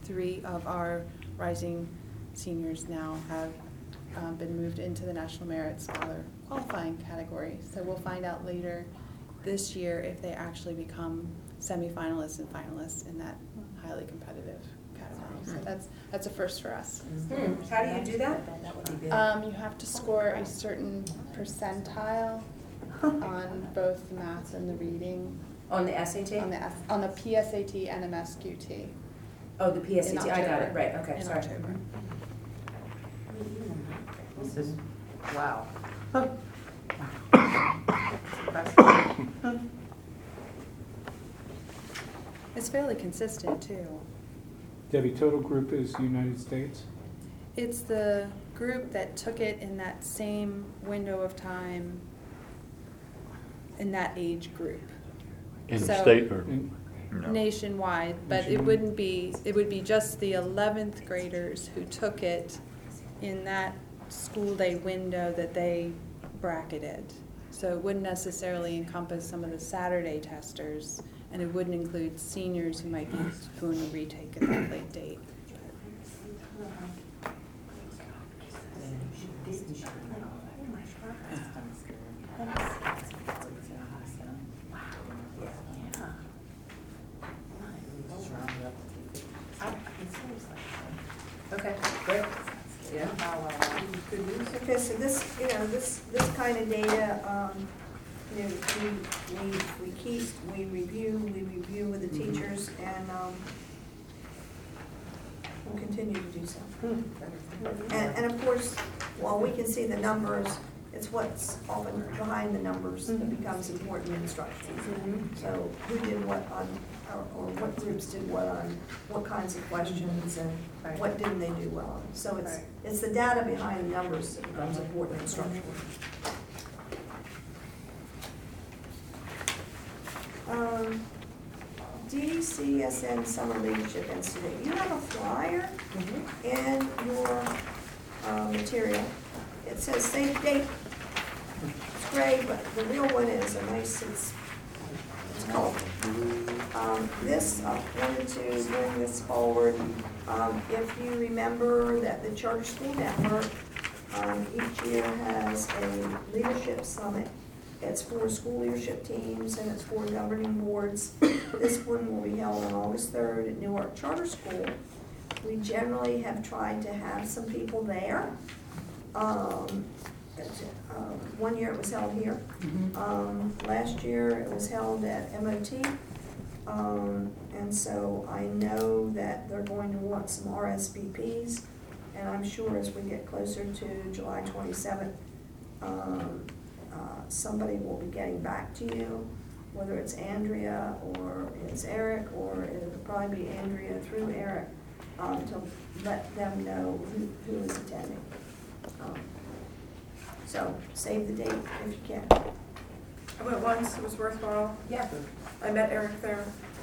3 of our rising seniors now have been moved into the National Merit Scholar qualifying category. So we'll find out later this year if they actually become semifinalists and finalists in that highly competitive category. So that's a first for us. How do you do that? You have to score a certain percentile on both the math and the reading. On the SAT? On the PSAT and MSQT. Oh, the PSAT, In I got October. it, right, okay, In sorry. October. This is, wow. It's fairly consistent too. Debbie, total group is United States? It's the group that took it in that same window of time in that age group. In So- state or? In- No. Nationwide, but it Nationwide. wouldn't be, it would be just the 11th graders who took it in that school day window that they bracketed. So it wouldn't necessarily encompass some of the Saturday testers, and it wouldn't include seniors who might be going to retake at that late date. Okay, great. Yeah. Okay, so this, this kind of data, we keep, we review with the teachers, and, we'll continue to do so. And of course, while we can see the numbers, it's what's often behind the numbers that becomes important in instruction. So who did what on, or what groups did what on, what kinds of questions, and what didn't they do well on. So it's the data behind the numbers that becomes important in instruction. DCSN Summer Leadership Institute. You have a flyer in your material. It says save date. It's gray, but the real one is a nice, it's colorful. This, I wanted to bring this forward. If you remember that the Charter School Network each year has a leadership summit. It's for school leadership teams and it's for governing boards. This one will be held on August 3rd at Newark Charter School. We generally have tried to have some people there. One year it was held here. Last year it was held at MOT. And so I know that they're going to want some RSVPs. And I'm sure as we get closer to July 27th, somebody will be getting back to you, whether it's Andrea or it's Eric, or it'll probably be Andrea through Eric, to let them know who is attending. So save the date if you can. I went once, it was worthwhile. Yeah. I met Eric there.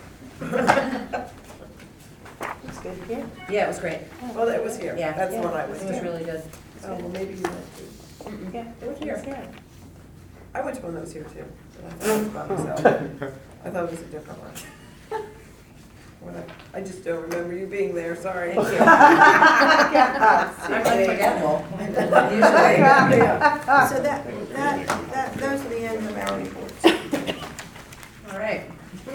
It's good here. Yeah, it was great. Well, it was here. Yeah. That's the one I was It was to. really good. Oh, well, maybe you went to. Yeah, It was here. here. I went to one that was here too. But I thought it was by myself. I thought it was a different one. I just don't remember you being there, sorry. Thank you. I'm unforgettable. Usually. So those are the end of our reports. All right.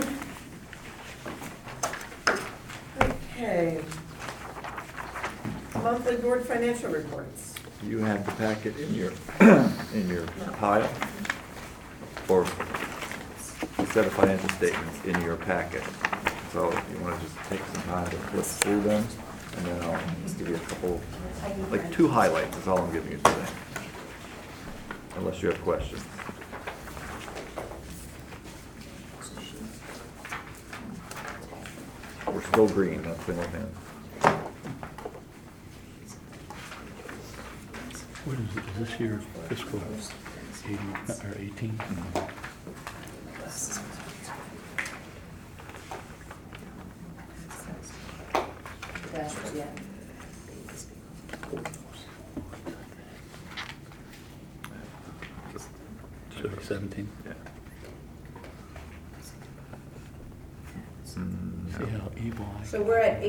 Okay. Monthly board financial reports. You have the packet in your, in your pile, or a set of financial statements in your packet. So if you want to just take some time to flip through them, and then I'll just give you a couple, like 2 highlights is all I'm giving you today. Unless you have questions. We're still green, that's the one hand. What is it, is this year fiscal 80, or 18? Yeah. So 17? Yeah. See how even why. So we're at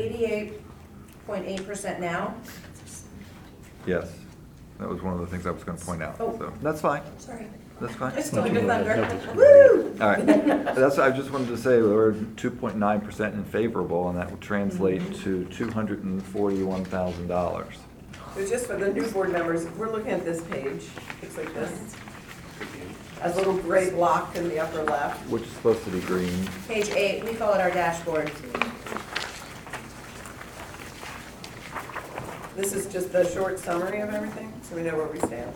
88.8% now? Yes, that was one of the things I was gonna point out, Oh. so, that's fine, Sorry. that's fine. I stole your thunder. That was- Woo! All right, I just wanted to say we're 2.9% in favorable, and that would translate to $241,000. So just for the new board members, if we're looking at this page, looks like this. A little gray block in the upper left. Which is supposed to be green. Page 8, we call it our dashboard. This is just the short summary of everything, so we know where we stand.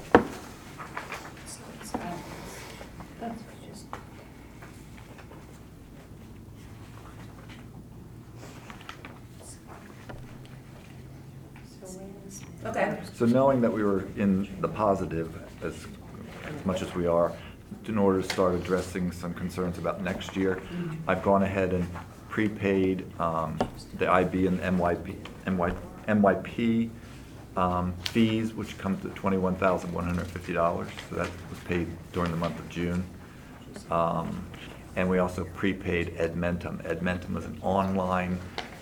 Okay. So knowing that we were in the positive as much as we are, in order to start addressing some concerns about next year, I've gone ahead and prepaid the IB and MYP fees, which come to $21,150. So that was paid during the month of June. And we also prepaid Edmentum. Edmentum is an online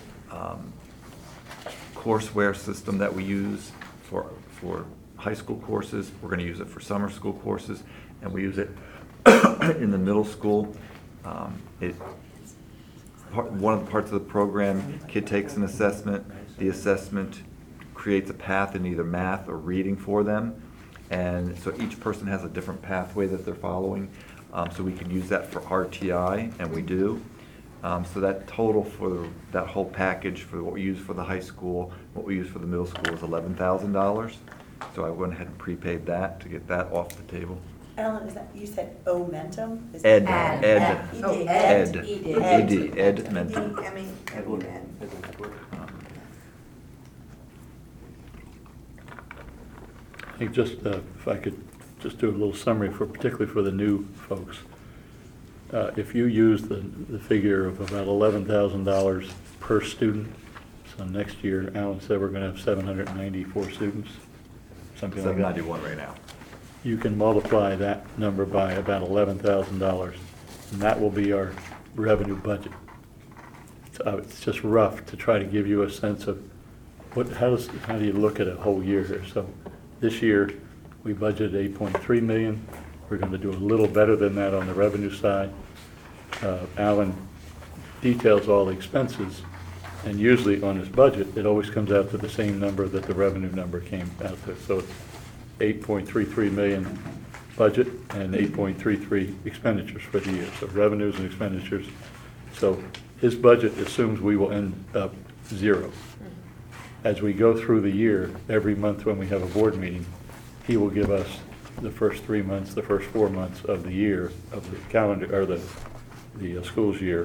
courseware system that we use for high school courses. We're going to use it for summer school courses, and we use it in the middle school. One of the parts of the program, kid takes an assessment. The assessment creates a path in either math or reading for them, and so each person has a different pathway that they're following. So we can use that for RTI, and we do. So that total for that whole package for what we use for the high school, what we use for the middle school is $11,000. So I went ahead and prepaid that to get that off the table. Alan, is that, you said Omentum? Is Ed, that- Ed. Oh, Ed. Ed. Edmentum. I mean, every man. I think just, if I could just do a little summary for, particularly for the new folks. If you use the figure of about $11,000 per student, so next year, Alan said we're gonna have 794 students, something like that. 791 right now. You can multiply that number by about $11,000, and that will be our revenue budget. So it's just rough to try to give you a sense of how do you look at a whole year here? So this year, we budgeted 8.3 million. We're going to do a little better than that on the revenue side. Alan details all the expenses, and usually on his budget, it always comes out to the same number that the revenue number came out to. So it's 8.33 million budget and 8.33 expenditures for the year. So revenues and expenditures. So his budget assumes we will end up zero. As we go through the year, every month when we have a board meeting, he will give us the first 3 months, the first 4 months of the year, of the calendar, or the school's year,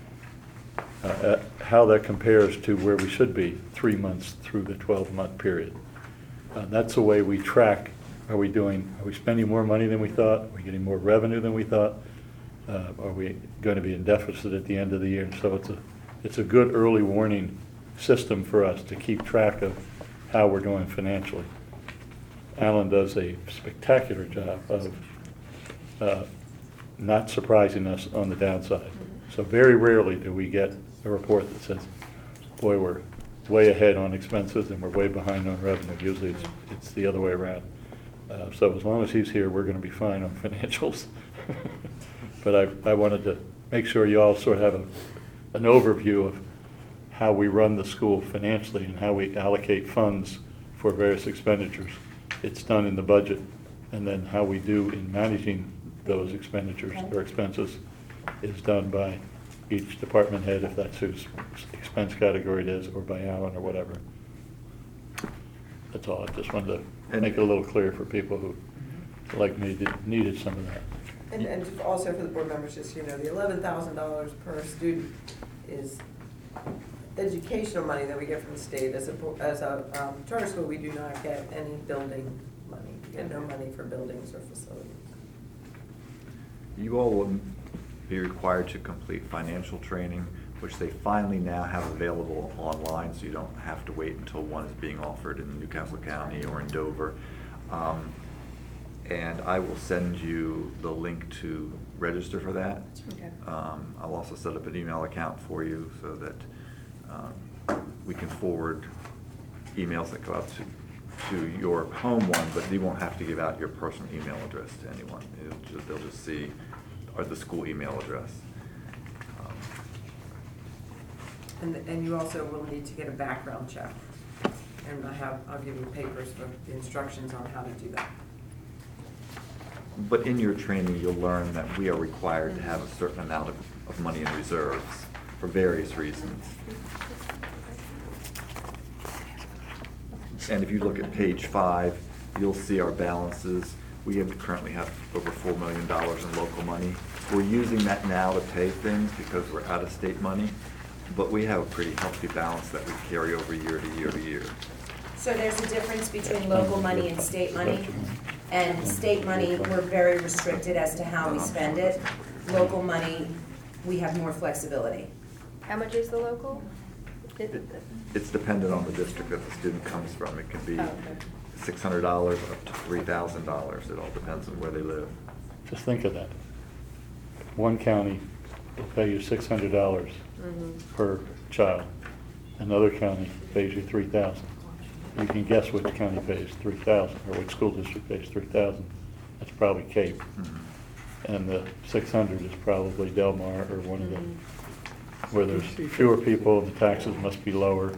how that compares to where we should be 3 months through the 12-month period. That's the way we track, are we spending more money than we thought? Are we getting more revenue than we thought? Are we going to be in deficit at the end of the year? So it's a good early warning system for us to keep track of how we're doing financially. Alan does a spectacular job of not surprising us on the downside. So very rarely do we get a report that says, boy, we're way ahead on expenses and we're way behind on revenue. Usually it's the other way around. So as long as he's here, we're going to be fine on financials. But I wanted to make sure you all sort of have an overview of how we run the school financially and how we allocate funds for various expenditures. It's done in the budget, and then how we do in managing those expenditures or expenses is done by each department head, if that's whose expense category it is, or by Alan or whatever. That's all. I just wanted to make it a little clear for people who, like me, needed some of that. And just also for the board members, just, the $11,000 per student is educational money that we get from the state. As a charter school, we do not get any building money. We get no money for buildings or facilities. You all will be required to complete financial training, which they finally now have available online, so you don't have to wait until one is being offered in Newcastle County or in Dover. And I will send you the link to register for that. Okay. I'll also set up an email account for you so that we can forward emails that go out to your home one, but you won't have to give out your personal email address to anyone. They'll just see the school email address. And you also will need to get a background check. And I'll give you papers for the instructions on how to do that. But in your training, you'll learn that we are required to have a certain amount of money in reserves for various reasons. And if you look at page 5, you'll see our balances. We currently have over $4 million in local money. We're using that now to pay things because we're out of state money, but we have a pretty healthy balance that we carry over year to year to year. So there's a difference between local money and state money? And state money, we're very restricted as to how we spend it. Local money, we have more flexibility. How much is the local? It's dependent on the district that the student comes from. It can be $600 up to $3,000. It all depends on where they live. Just think of that. One county will pay you $600 per child. Another county pays you $3,000. You can guess which county pays $3,000 or which school district pays $3,000. That's probably Cape. And the 600 is probably Del Mar or one of them, where there's fewer people and the taxes must be lower.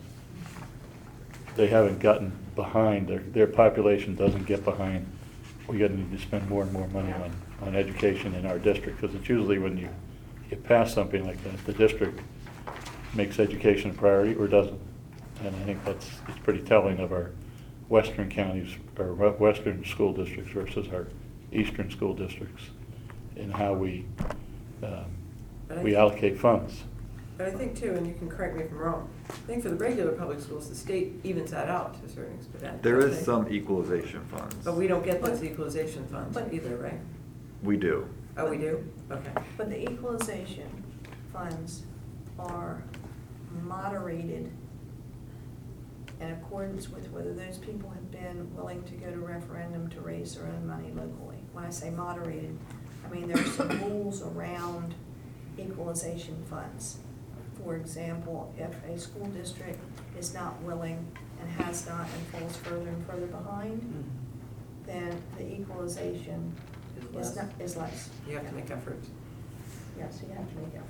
They haven't gotten behind. Their population doesn't get behind. We gotta need to spend more and more money on education in our district, because it's usually when you pass something like that, the district makes education a priority or doesn't. And I think it's pretty telling of our western counties, or western school districts versus our eastern school districts in how we allocate funds. But I think too, and you can correct me if I'm wrong, I think for the regular public schools, the state evens that out to a certain extent. There don't is they? some equalization funds. But we don't get those equalization funds either, right? We do. Oh, we do? Okay. But the equalization funds are moderated in accordance with whether those people have been willing to go to referendum to raise their own money locally. When I say moderated, I mean there are some rules around equalization funds. For example, if a school district is not willing and has not and falls further and further behind, then the equalization is less. You have to make effort. Yes, you have to make effort.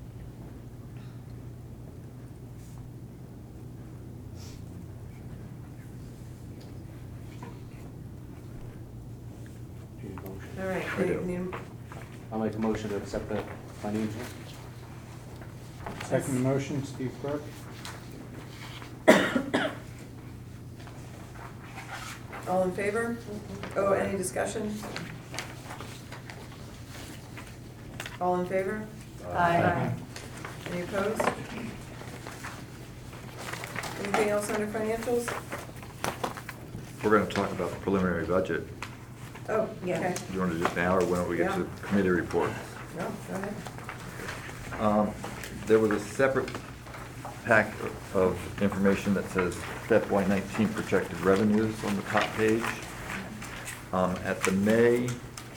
All right. We do. need- I'll make a motion to accept the financials. Second motion, Steve Burke. All in favor? Oh, any discussion? All in favor? Aye. Any opposed? Anything else under financials? We're going to talk about the preliminary budget. Oh, Yeah. okay. Do you want to do it now, or when do we get to Yeah. committee reports? No, go ahead. There was a separate pack of information that says FY19 projected revenues on the top page. At the May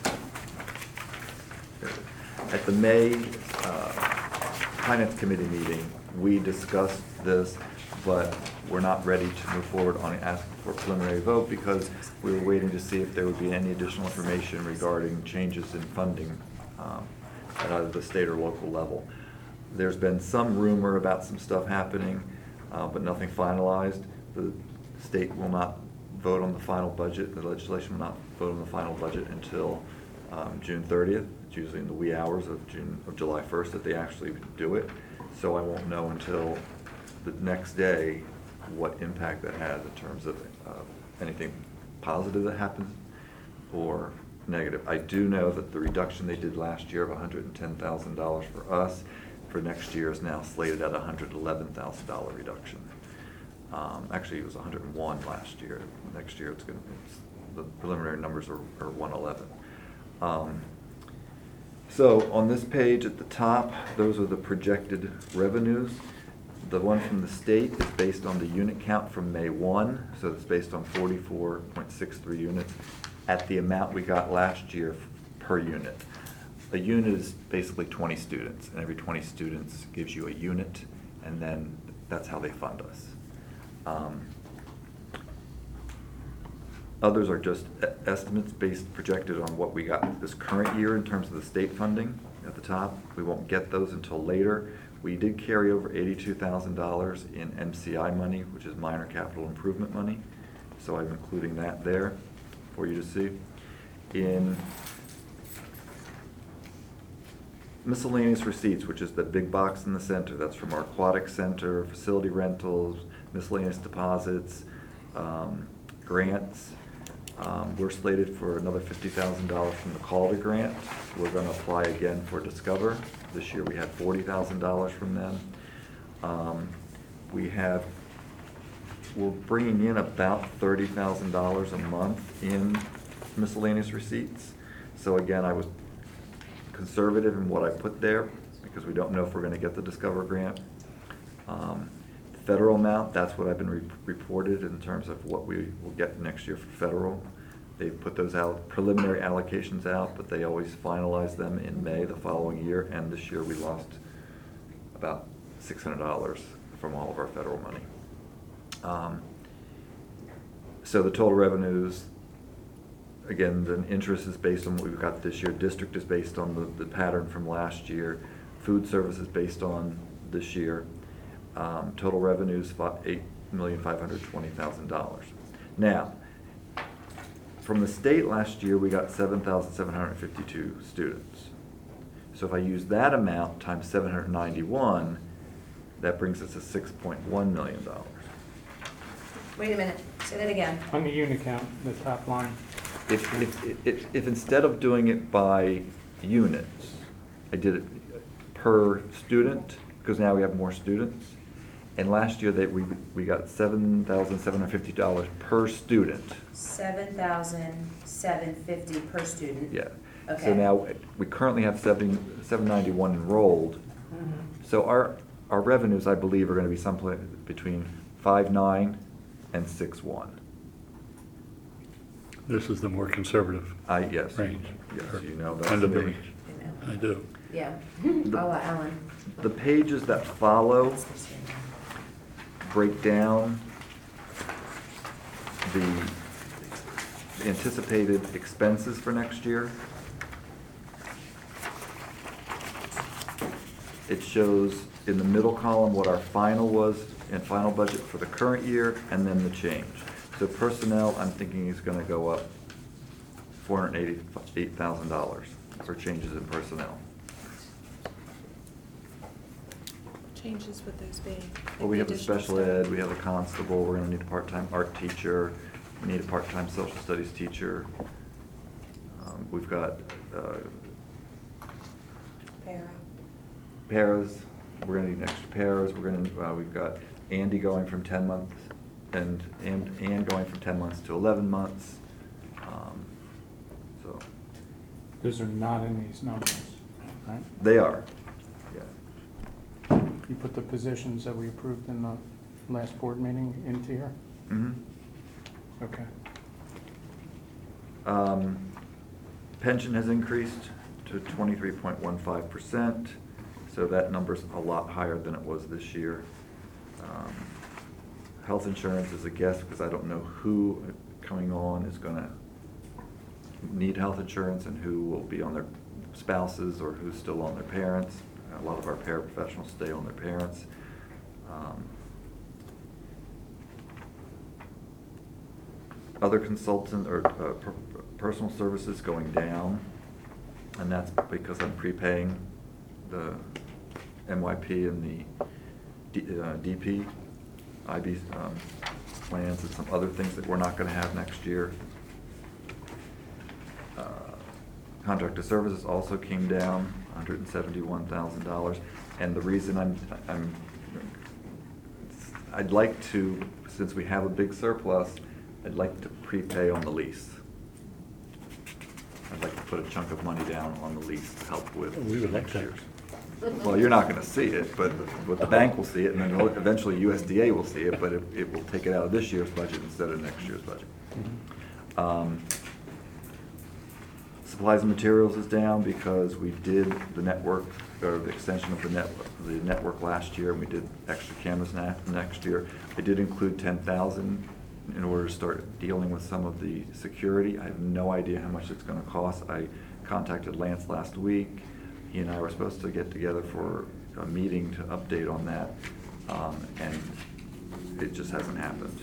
Finance Committee meeting, we discussed this, but we're not ready to move forward on asking for a preliminary vote because we were waiting to see if there would be any additional information regarding changes in funding at either the state or local level. There's been some rumor about some stuff happening, but nothing finalized. The state will not vote on the final budget, the legislation will not vote on the final budget until June 30th. It's usually in the wee hours of July 1st that they actually do it. So I won't know until the next day what impact that has in terms of anything positive that happens or negative. I do know that the reduction they did last year of $110,000 for us for next year is now slated at a $111,000 reduction. Actually, it was 101 last year. Next year, the preliminary numbers are 111. So on this page at the top, those are the projected revenues. The one from the state is based on the unit count from May 1, so it's based on 44.63 units at the amount we got last year per unit. A unit is basically 20 students, and every 20 students gives you a unit, and then that's how they fund us. Others are just estimates based, projected on what we got this current year in terms of the state funding at the top. We won't get those until later. We did carry over $82,000 in MCI money, which is minor capital improvement money. So I'm including that there for you to see. In miscellaneous receipts, which is the big box in the center, that's from our aquatic center, facility rentals, miscellaneous deposits, grants. We're slated for another $50,000 from the Calder grant. We're gonna apply again for Discover. This year we had $40,000 from them. We're bringing in about $30,000 a month in miscellaneous receipts. So again, I was conservative in what I put there because we don't know if we're gonna get the Discover grant. Federal amount, that's what I've been reported in terms of what we will get next year for federal. They've put those out, preliminary allocations out, but they always finalize them in May the following year, and this year we lost about $600 from all of our federal money. So the total revenues, again, the interest is based on what we've got this year, district is based on the pattern from last year, food service is based on this year. Total revenues, $8,520,000. Now, from the state last year, we got 7,752 students. So if I use that amount times 791, that brings us to $6.1 million. Wait a minute, say that again. On the unit count, the top line. If instead of doing it by units, I did it per student, because now we have more students. And last year we got $7,750 per student. $7,750 per student. Yeah. Okay. So now we currently have 791 enrolled. So our revenues, I believe, are going to be someplace between 5.9 and 6.1. This is the more conservative Yes. range. Yes, you know that's End of the me. range. You know. I do. Yeah. Oh, Alan. The pages that follow break down the anticipated expenses for next year. It shows in the middle column what our final was and final budget for the current year, and then the change. So personnel, I'm thinking is gonna go up $488,000 for changes in personnel. Changes with those being. Well, we have a additional special staff. ed, we have a constable, we're gonna need a part-time art teacher, we need a part-time social studies teacher. We've got, paras, we're gonna need extra paras, we've got Andy going from 10 months, and Ann going from 10 months to 11 months. So, Those are not in these numbers, right? they are, yeah. You put the positions that we approved in the last board meeting into here? Mhm. Okay. Pension has increased to 23.15%, so that number's a lot higher than it was this year. Health insurance is a guess because I don't know who coming on is gonna need health insurance and who will be on their spouses or who's still on their parents. A lot of our paraprofessionals stay on their parents. Other consultant or personal services going down, and that's because I'm prepaying the MYP and the DP, IB plans and some other things that we're not gonna have next year. Contracted services also came down $171,000, and the reason I'd like to, since we have a big surplus, I'd like to prepay on the lease. I'd like to put a chunk of money down on the lease to help with We would like next that. year's. Well, you're not gonna see it, but the bank will see it, and then eventually USDA will see it, but it will take it out of this year's budget instead of next year's budget. Supplies and materials is down because we did the network, or the extension of the network last year, and we did extra cameras next year. I did include 10,000 in order to start dealing with some of the security. I have no idea how much it's gonna cost. I contacted Lance last week. He and I were supposed to get together for a meeting to update on that, and it just hasn't happened.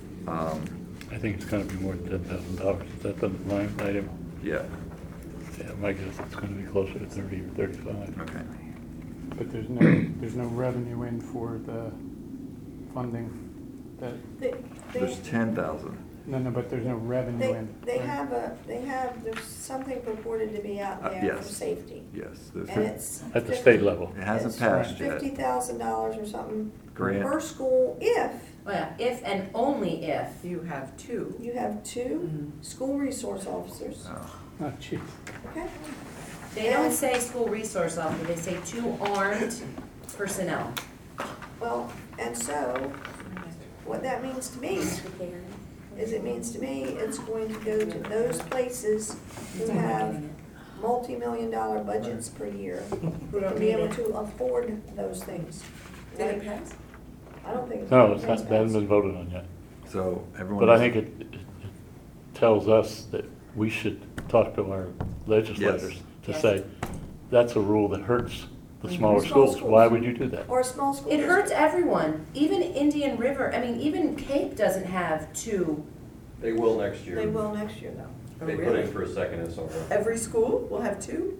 I think it's gonna be more than $10,000. Is that the line item? Yeah, Yeah, my guess it's gonna be closer to 30 or 35. okay. But there's no revenue in for the funding that, There's 10,000. no, but there's no revenue in. They right? have, there's something purported to be out there Yes. for safety. Yes. And it's. At the state level. It hasn't passed yet. $50,000 or something Grant. per school if Well, yeah, if and only if. You have two. you have two school resource officers, Oh. Oh, jeez. okay? They don't say school resource officer, they say 2 armed personnel. Well, and so, what that means to me is it means to me it's going to go to those places who have multi-million-dollar budgets per year, who don't can be need able it. to afford those things. Did it pass? I don't think it's. No, it's not, that hasn't been voted on yet. So everyone. But I think it tells us that we should talk to our legislators to Yes. say, that's a rule that hurts the smaller Small schools. Why would you do that? Or a small school. It hurts district. everyone, even Indian River, I mean, even Cape doesn't have 2. They will next year. They will next year though. Oh, They put really? in for a second and so on. Every school will have two?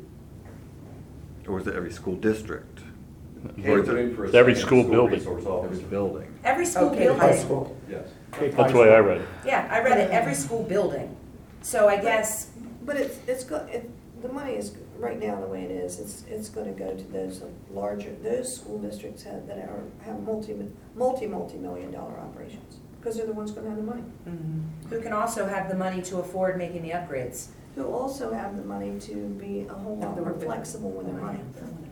Or is it every school district? They Or is put it in for a It's every second school building. resource every officer. building? Every school Okay, building. high school. Yes. That's the way I read it. Yeah, I read it, every school building. So I guess, But the money is, right now, the way it is, it's gonna go to those those school districts have multi-million dollar operations. Because they're the ones gonna have the money. who can also have the money to afford making the upgrades. Who also have the money to be a whole lot more flexible with their money.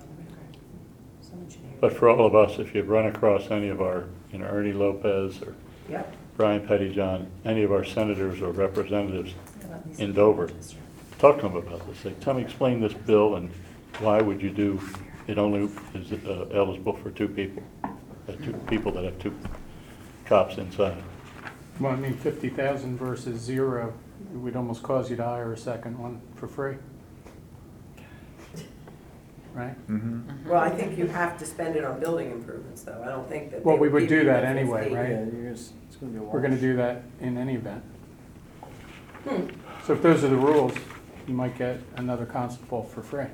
But for all of us, if you run across any of our, Ernie Lopez or Yep. Brian Pettyjohn, any of our senators or representatives in Dover, talk to them about this. Say, tell me, explain this bill and why would you do, it only is eligible for 2 people, 2 people that have 2 cops inside. Well, I mean, 50,000 versus 0, it would almost cause you to hire a second one for free. Right? Mm-hmm. Well, I think you have to spend it on building improvements, though. I don't think that. Well, they we would give do you that the anyway, 50. right? it's gonna be a We're gonna do that in any event. Hmm. So if those are the rules, you might get another constable for free.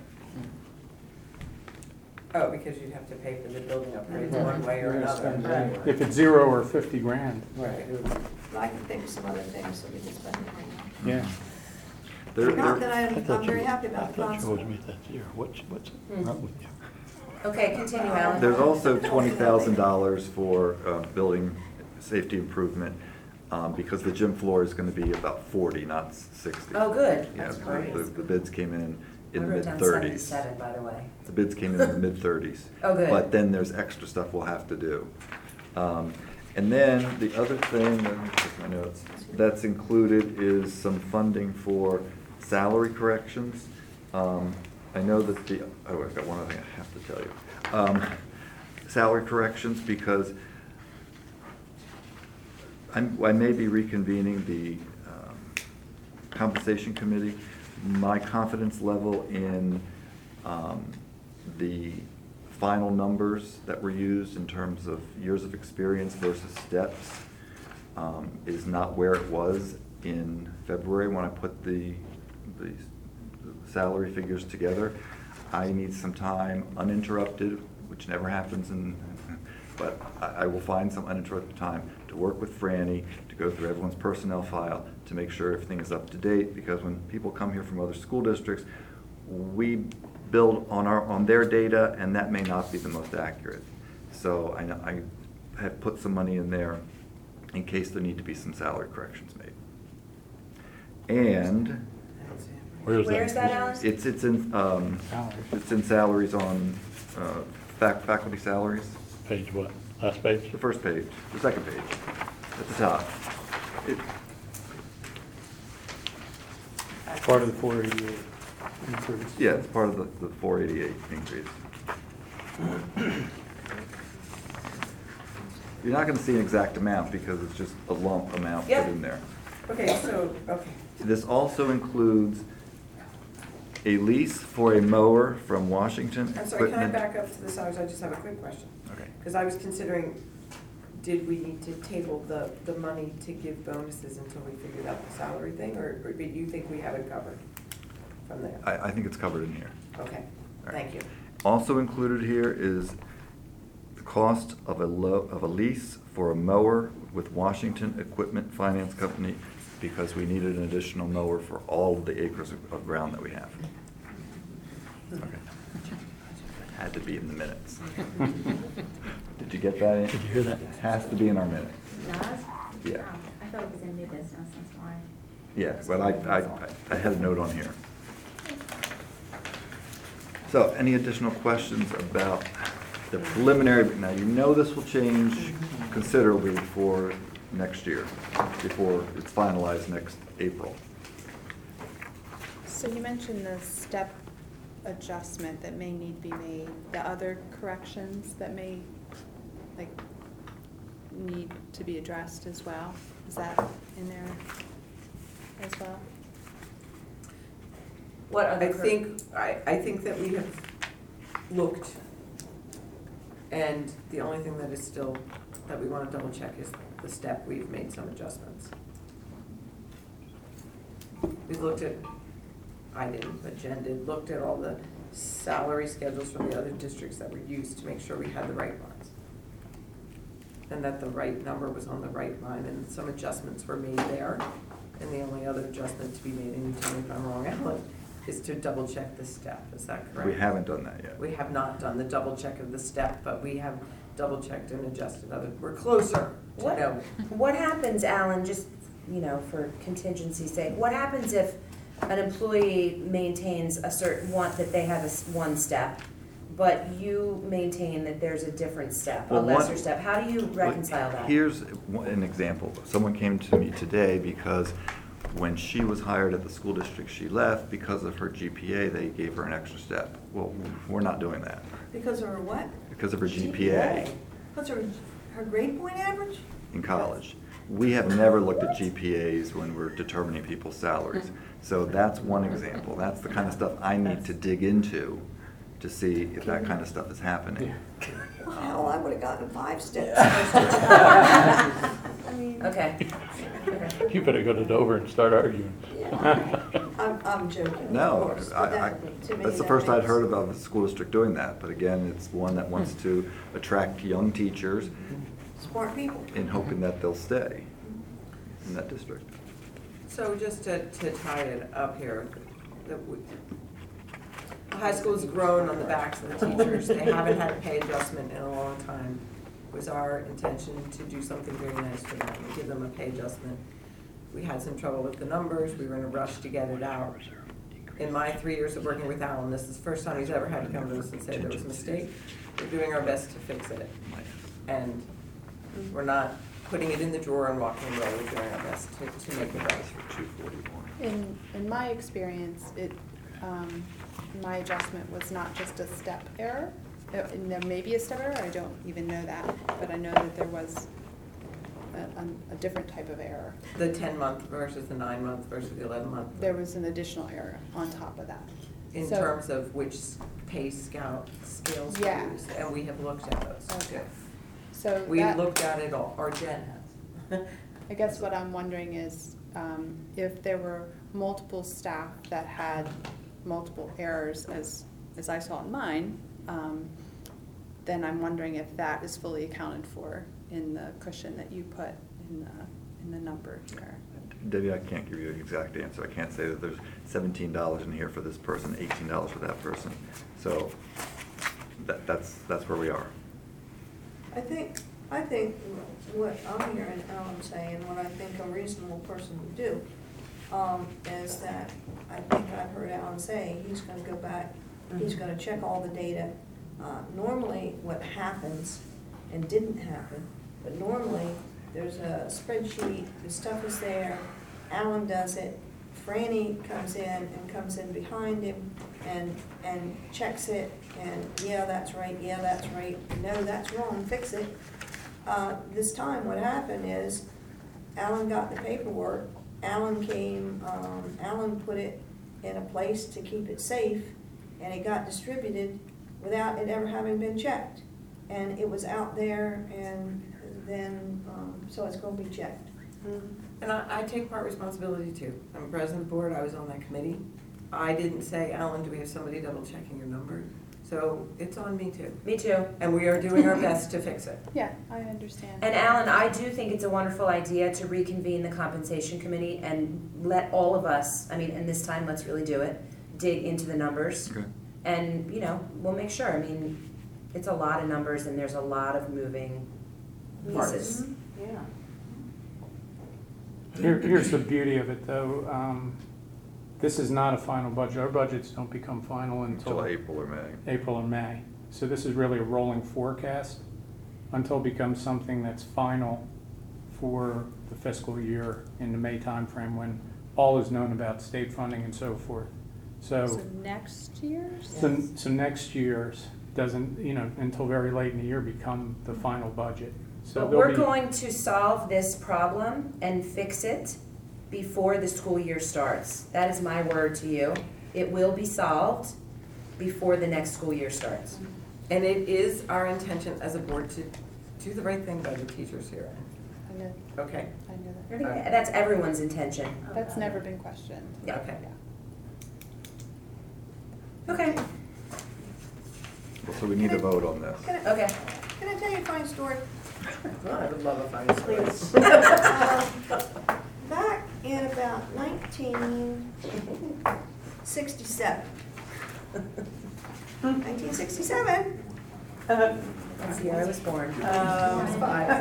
Oh, because you'd have to pay for the building upgrades Mhm. one way or You're gonna spend another. it. If it's 0 or 50 grand, Right. But I can think of some other things that we can spend the money on. yeah. Not that I I'm thought very you- happy I about the thought you always constable. made that 0. What's wrong with you? Okay, continue, Alan. There's also $20,000 for building safety improvement, because the gym floor is gonna be about 40, not 60. Oh, good, Yeah, that's the- great. the bids came in I the wrote down mid-30s. 77, by the way. The bids came in the mid-30s. Oh, good. But then there's extra stuff we'll have to do. And then the other thing, let me check my notes, that's included is some funding for salary corrections. I know that I've got one other thing I have to tell you. Salary corrections, because I may be reconvening the compensation committee. My confidence level in the final numbers that were used in terms of years of experience versus steps is not where it was in February when I put the salary figures together. I need some time uninterrupted, which never happens but I will find some uninterrupted time to work with Franny, to go through everyone's personnel file, to make sure everything is up to date, because when people come here from other school districts, we build on their data, and that may not be the most accurate. So I have put some money in there in case there need to be some salary corrections made. And Where's that, Alan? it's in salaries on faculty salaries. Page what? Last page? The first page, the second page, at the top. Part of the 488 increase. Yeah, it's part of the 488 increase. You're not gonna see an exact amount because it's just a lump amount put Yep. in there. Okay, so, okay. This also includes a lease for a mower from Washington I'm sorry, can I Equipment. back up to the salaries? I just have a quick question. Okay. Because I was considering, did we need to table the money to give bonuses until we figured out the salary thing? Or do you think we have it covered from there? I think it's covered in here. Okay, All right. thank you. Also included here is the cost of a lease for a mower with Washington Equipment Finance Company because we needed an additional mower for all of the acres of ground that we have. Okay. Had to be in the minutes. Did you get that in? Did you hear that? It has to be in our minutes. Does? Yeah. I thought it was in new business, that's why. Yeah, well, I had a note on here. So, any additional questions about the preliminary, now you know this will change considerably for next year, before it's finalized next April. So you mentioned the step adjustment that may need to be made, the other corrections that may, like, need to be addressed as well? Is that in there as well? What other? I think that we have looked, and the only thing that is still, that we want to double check is the step. We've made some adjustments. We looked at, I didn't, but Jen did, looked at all the salary schedules from the other districts that were used to make sure we had the right ones. And that the right number was on the right line, and some adjustments were made there. And the only other adjustment to be made, and you tell me if I'm wrong, Ellen, is to double check the step, is that correct? We haven't done that yet. We have not done the double check of the step, but we have double checked and adjusted other, we're closer to What, know. what happens, Alan, just, you know, for contingency's sake, what happens if an employee maintains a certain one, that they have one step, but you maintain that there's a different step, a Well, lesser one- step? How do you reconcile that? Here's an example. Someone came to me today because when she was hired at the school district she left, because of her GPA, they gave her an extra step. Well, we're not doing that Because of her what? because of her GPA Because of her grade point average? in college. We have never looked at GPAs when we're determining people's salaries. So that's one example. That's the kind of stuff I need to dig into to see if that kind of stuff is happening. Well, hell, I would have gotten 5 steps. I mean, Okay. You better go to Dover and start arguing. yeah. I'm joking, of No, course, but to me, that's the that first I'd makes- heard about the school district doing that. But again, it's one that wants to attract young teachers Smart people. in hoping that they'll stay in that district. So just to tie it up here, the high school's grown on the backs of the teachers. They haven't had a pay adjustment in a long time. It was our intention to do something very nice for them, and give them a pay adjustment. We had some trouble with the numbers. We were in a rush to get it out. In my 3 years of working with Alan, this is the first time he's ever had to come to us and say there was a mistake. We're doing our best to fix it. And we're not putting it in the drawer and walking away. We're doing our best to make it right. For 241. In my experience, my adjustment was not just a step error. There may be a step error, I don't even know that, but I know that there was a different type of error. The 10-month versus the 9-month versus the 11-month. There was an additional error on top of that. In So- terms of which pay scales we Yeah. use, and we have looked at those. Okay. So We that- looked at it all, or Jen has. I guess what I'm wondering is, if there were multiple staff that had multiple errors, as I saw in mine, then I'm wondering if that is fully accounted for in the cushion that you put in the number here. Debbie, I can't give you an exact answer. I can't say that there's $17 in here for this person, $18 for that person. So that's where we are. I think what I'm hearing Alan say, and what I think a reasonable person would do, is that, I think I've heard Alan say, he's gonna go back, he's gonna check all the data. Normally, what happens, and didn't happen, but normally, there's a spreadsheet, the stuff is there, Alan does it Franny comes in behind him and checks it, and yeah, that's right, no, that's wrong, fix it. This time what happened is Alan got the paperwork, Alan put it in a place to keep it safe, and it got distributed without it ever having been checked. And it was out there, and then, so it's gonna be checked. And I take part responsibility too. I'm president of the board, I was on that committee. I didn't say, Alan, do we have somebody double checking your number? So it's on me too. Me too. And we are doing our best to fix it. Yeah, I understand. And Alan, I do think it's a wonderful idea to reconvene the compensation committee and let all of us, I mean, and this time, let's really do it, dig into the numbers. Okay. And, you know, we'll make sure. I mean, it's a lot of numbers and there's a lot of moving pieces. Yeah. Here's the beauty of it, though. This is not a final budget. Our budgets don't become final Until until April or May. April or May. So this is really a rolling forecast until it becomes something that's final for the fiscal year in the May timeframe, when all is known about state funding and so forth. So next year's? So next year's doesn't, you know, until very late in the year become the final budget. So But there'll we're be- going to solve this problem and fix it before the school year starts. That is my word to you. It will be solved before the next school year starts. And it is our intention as a board to do the right thing by the teachers here. I know, Okay, I know I that. think that's everyone's intention. That's never been questioned. Yeah. okay. Okay, So we need a vote on this. okay. Can I tell you a funny story? Well, I would love a fine story. Back in about 1967. 1967. That's the year I was born. It's fine.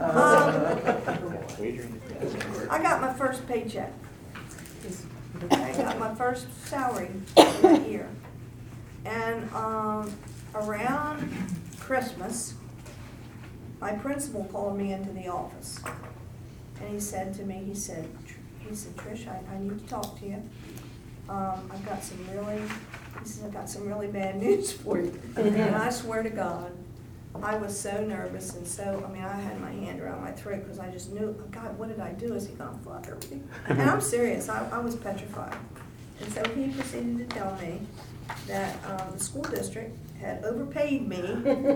I got my first paycheck. I got my first salary that year. And around Christmas, my principal called me into the office. And he said to me, he said, Trish, I need to talk to you. I've got some really bad news for you. And I swear to God, I was so nervous and so, I mean, I had my hand around my throat because I just knew, God, what did I do? Is he gonna fuck everything? And I'm serious, I was petrified. And so he proceeded to tell me that the school district had overpaid me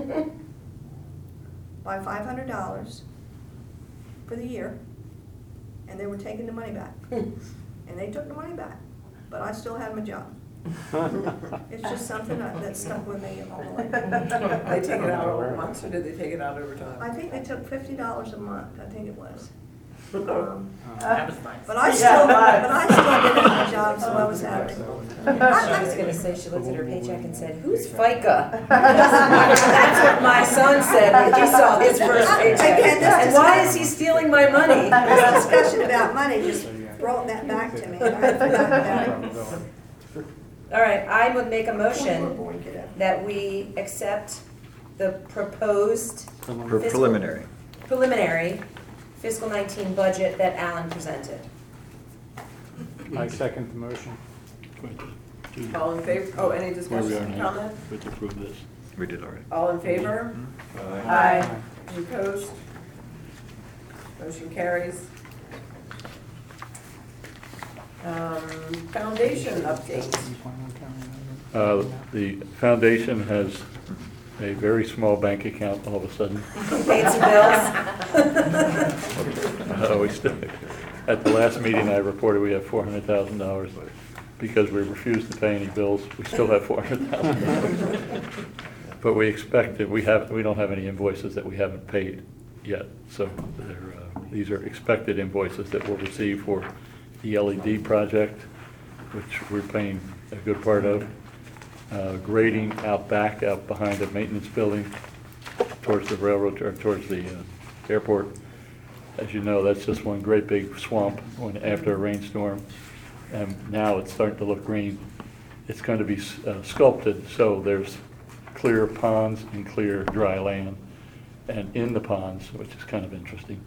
by $500 for the year, and they were taking the money back. And they took the money back, but I still had my job. It's just something that stuck with me all the way. They take it out over months, or did they take it out over time? I think they took $50 a month, I think it was. That was nice. But I still did my job, so I was happy. I was gonna say, she looked at her paycheck and said, who's FICA? That's what my son said when he saw his first paycheck. Again, this And why is he stealing my money? This discussion about money just brought that back to me. I had forgotten about it. All right, I would make a Poor motion boy, kiddo. that we accept the proposed preliminary fiscal 19 budget that Alan presented. I second the motion. All in favor, oh, any Where we are discussion, now, comment? we have to approve this. We did already. All in favor? Aye. Any opposed? Motion carries. Foundation update. The foundation has a very small bank account all of a sudden. Paid some bills. We still, at the last meeting, I reported we have $400,000 because we refused to pay any bills. We still have $400,000. But we expect that we don't have any invoices that we haven't paid yet. So these are expected invoices that we'll receive for the LED project, which we're paying a good part of. Grading out behind the maintenance building towards the railroad, or towards the airport. As you know, that's just one great big swamp after a rainstorm. And now it's starting to look green. It's going to be sculpted, so there's clear ponds and clear dry land. And in the ponds, which is kind of interesting,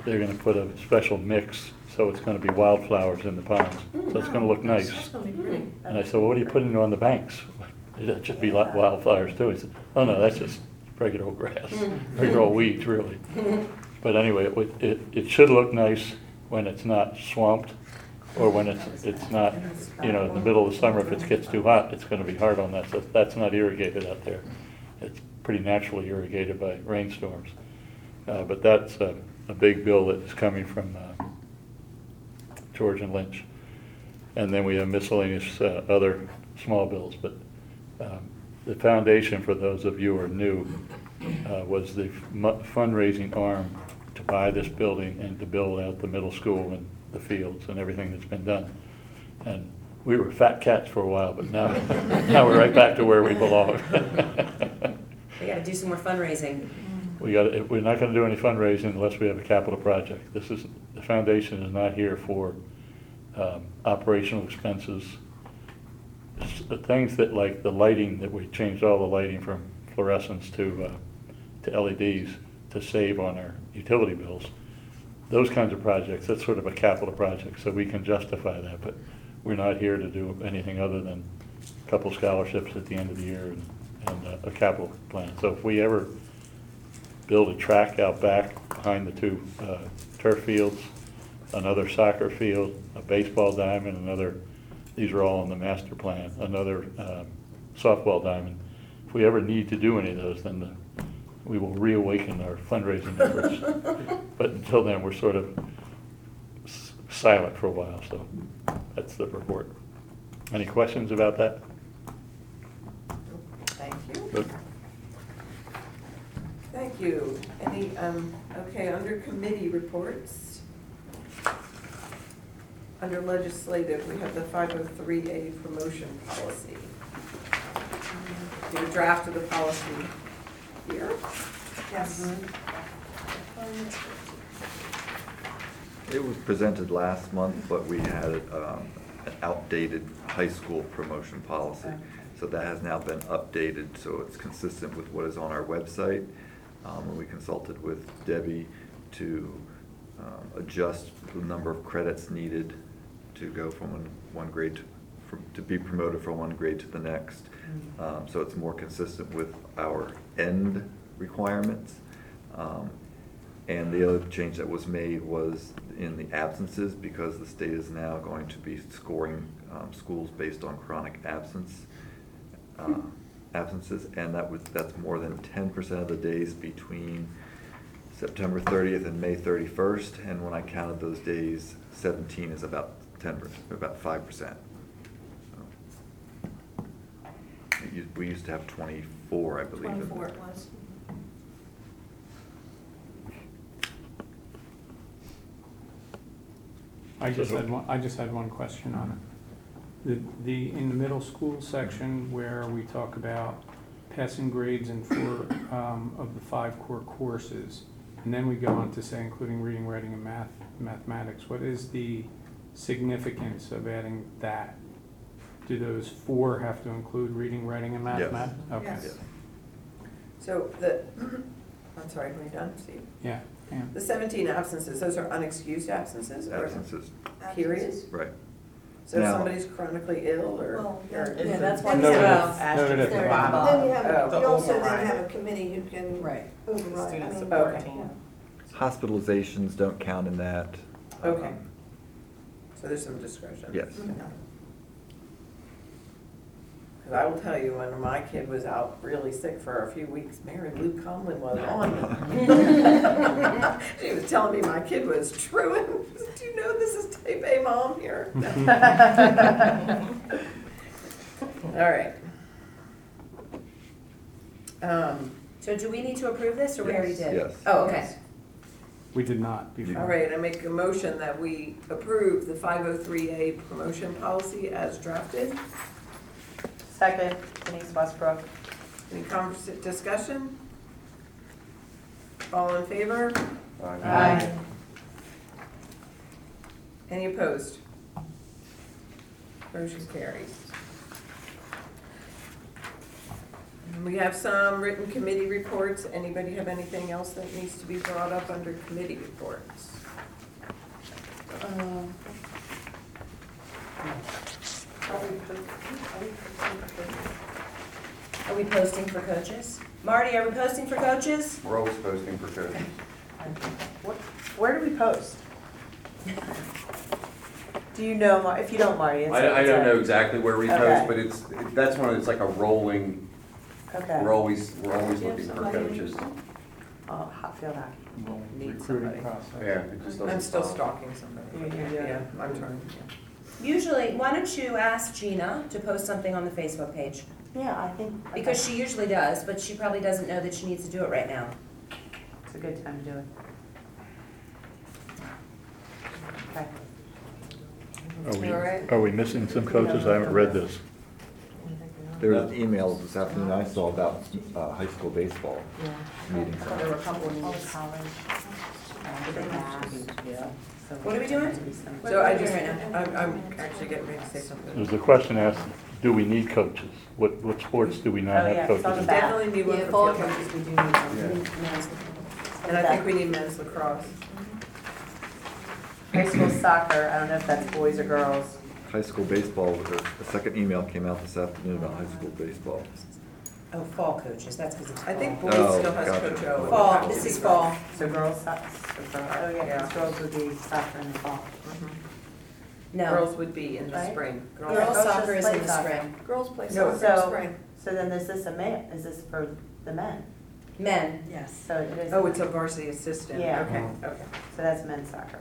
they're gonna put a special mix, so it's gonna be wildflowers in the ponds. So it's gonna look nice. That's gonna be pretty. And I said, well, what are you putting on the banks? It'd just be like wildflowers too. He said, oh no, that's just regular old grass, regular old weeds, really. But anyway, it should look nice when it's not swamped, or when it's not, you know, in the middle of the summer, if it gets too hot, it's gonna be hard on that. So that's not irrigated out there. It's pretty naturally irrigated by rainstorms. But that's a big bill that is coming from George and Lynch. And then we have miscellaneous other small bills. But the foundation, for those of you who are new, was the fundraising arm to buy this building and to build out the middle school and the fields and everything that's been done. And we were fat cats for a while, but now, now we're right back to where we belong. We gotta do some more fundraising. We're not gonna do any fundraising unless we have a capital project. The foundation is not here for operational expenses. The things that, like the lighting, that we changed all the lighting from fluorescents to LEDs to save on our utility bills. Those kinds of projects, that's sort of a capital project, so we can justify that, but we're not here to do anything other than a couple scholarships at the end of the year and a capital plan. So if we ever build a track out back behind the two turf fields, another soccer field, a baseball diamond, these are all in the master plan, another softball diamond. If we ever need to do any of those, then we will reawaken our fundraising efforts. But until then, we're sort of silent for a while, so that's the report. Any questions about that? Thank you. Good. Thank you. Any, okay, under committee reports, under legislative, we have the 503A promotion policy. The draft of the policy here. Yes. It was presented last month, but we had an outdated high school promotion policy. So that has now been updated, so it's consistent with what is on our website. And we consulted with Debbie to adjust the number of credits needed to go from one grade to be promoted from one grade to the next. So it's more consistent with our end requirements. And the other change that was made was in the absences, because the state is now going to be scoring schools based on chronic absences, and that's more than 10% of the days between September 30th and May 31st. And when I counted those days, 17 is about 10%, about 5%. We used to have 24, I believe. 24 it was. I just had one question on it. In the middle school section where we talk about passing grades in 4 of the 5 core courses, and then we go on to say including reading, writing, and mathematics, what is the significance of adding that? Do those 4 have to include reading, writing, and mathematics? Yes. Okay. Yes. So I'm sorry, are you done, Steve? Yeah. The 17 absences, those are unexcused absences? or- Absences, Period? right. So if Now- somebody's chronically ill or? Well, or- Yeah, that's why. Noted Asterisk at the there bottom. Then you have, Oh. you also then Override. have a committee who can Right. override. I Student mean, support Okay. team. Hospitalizations don't count in that. Okay. So there's some discretion? Yes. Because I will tell you, when my kid was out really sick for a few weeks, Mary Lou Conlon was on me. She was telling me my kid was truant. Do you know this is type A mom here? All right. So do we need to approve this, or we already did? Yes. Oh, okay. We did not before. All right, I make a motion that we approve the 503A promotion policy as drafted. Second, Denise Westbrook. Any discussion? All in favor? Aye. Any opposed? Motion carries. We have some written committee reports. Anybody have anything else that needs to be brought up under committee reports? Are we posting for coaches? Marty, are we posting for coaches? We're always posting for coaches. Where do we post? Do you know, if you don't, Marty? I don't know exactly where we Okay. post, but that's one, it's like a rolling, Okay. we're always looking for coaches. Field hockey. Well, Need recruiting somebody. process. Yeah, it just doesn't I'm still stop. stalking somebody. Yeah, I'm trying. Usually, why don't you ask Gina to post something on the Facebook page? Yeah, I think. Because she usually does, but she probably doesn't know that she needs to do it right now. It's a good time to do it. Okay. All right. Are we missing some coaches? I haven't read this. There was an email this afternoon I saw about high school baseball meetings. There were a couple of All needs. college. Yeah. What are we doing? What So are I we just, doing right now? I'm actually getting ready to say something. There's a question asked, do we need coaches? What sports do we not Oh, yeah, have it's on coaches the in? back. Definitely need one Yeah, for fall field coaches, hockey. we do need them. Yeah. And I think we need men's lacrosse. High school soccer, I don't know if that's boys or girls. High school baseball, a second email came out this afternoon about high school baseball. Oh, fall coaches, that's because it's fall. I think boys Oh, still has gotcha. Coach O. Fall, this is fall. So girls, oh yeah, because girls would be soccer in the fall. Mhm. No, Girls would be in the Right? spring. girls Girls soccer just is in play the soccer. spring. Girls play No, soccer in so- spring. So then is this is this for the men? Men, Yes. So it is. Oh, it's a varsity assistant. Yeah. Okay, okay. So that's men's soccer.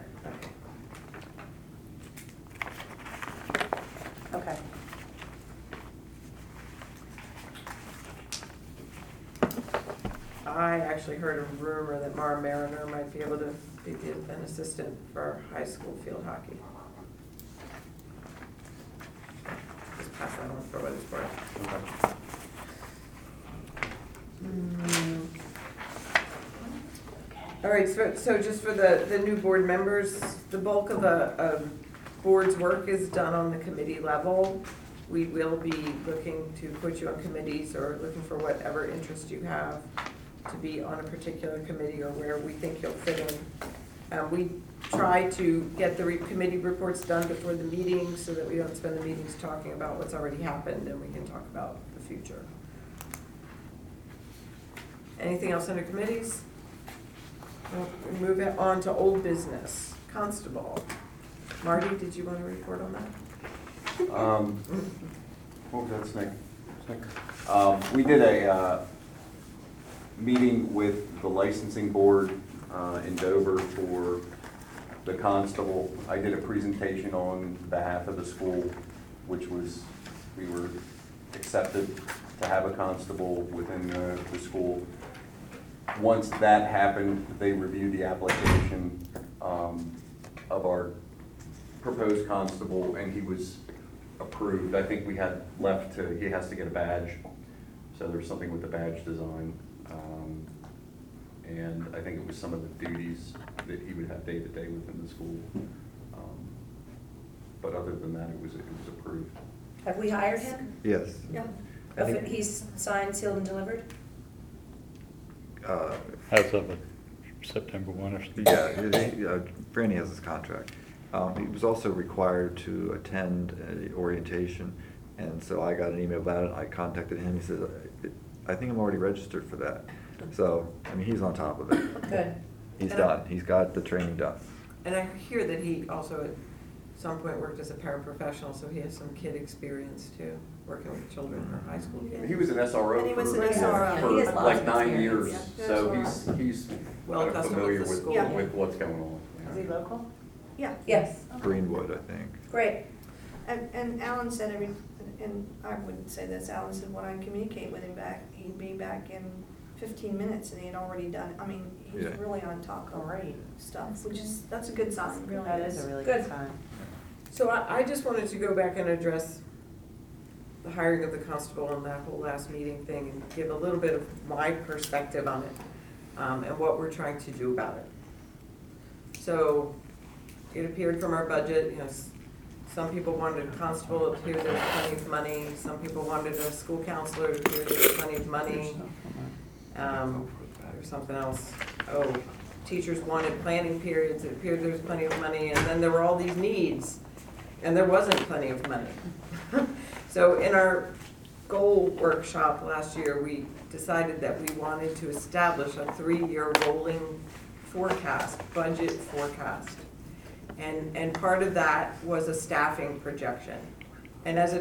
Okay. I actually heard a rumor that Mara Mariner might be able to be an assistant for high school field hockey. Just pass that on for what it's worth. All right, so just for the new board members, the bulk of the board's work is done on the committee level. We will be looking to put you on committees or looking for whatever interest you have to be on a particular committee or where we think you'll fit in. We try to get the committee reports done before the meetings so that we don't spend the meetings talking about what's already happened and we can talk about the future. Anything else under committees? We'll move it on to old business. Constable. Marty, did you want to report on that? What was that, Nick? We did a meeting with the licensing board in Dover for the constable. I did a presentation on behalf of the school, which was, we were accepted to have a constable within the school. Once that happened, they reviewed the application of our proposed constable, and he was approved. I think we had left to, he has to get a badge, so there's something with the badge design. And I think it was some of the duties that he would have day to day within the school. But other than that, it was approved. have we hired him? Yes. Yeah. I think- He's signed, sealed, and delivered? As of September 1 or something? Yeah, Franny has his contract. He was also required to attend orientation, and so I got an email about it. I contacted him. He said, I think I'm already registered for that. So, I mean, he's on top of it. Good. He's done. He's got the training done. And I hear that he also at some point worked as a paraprofessional, so he has some kid experience too, working with children or high school kids. He was an SRO And he was for, an SRO. for He has lots like of 9 experience. years, Yeah. so SRO. he's Well kind of accustomed familiar with the with, school. Yeah. with what's going on. Is he local? Yeah. Yes, Greenwood, I think. great. And Alan said and I wouldn't say this, Alan said when I communicate with him back, he'd be back in 15 minutes and he had already done, I mean, he's Yeah. really on top of Great. stuff, which is, that's a good sign. Really That is a really Good. good sign. So I just wanted to go back and address the hiring of the constable and that whole last meeting thing and give a little bit of my perspective on it, and what we're trying to do about it. So it appeared from our budget, Some people wanted a constable, it appeared there was plenty of money. Some people wanted a school counselor, it appeared there was plenty of money. There's something else. Oh, teachers wanted planning periods, it appeared there was plenty of money, and then there were all these needs, and there wasn't plenty of money. So in our goal workshop last year, we decided that we wanted to establish a 3-year rolling forecast, budget forecast. And part of that was a staffing projection. And as it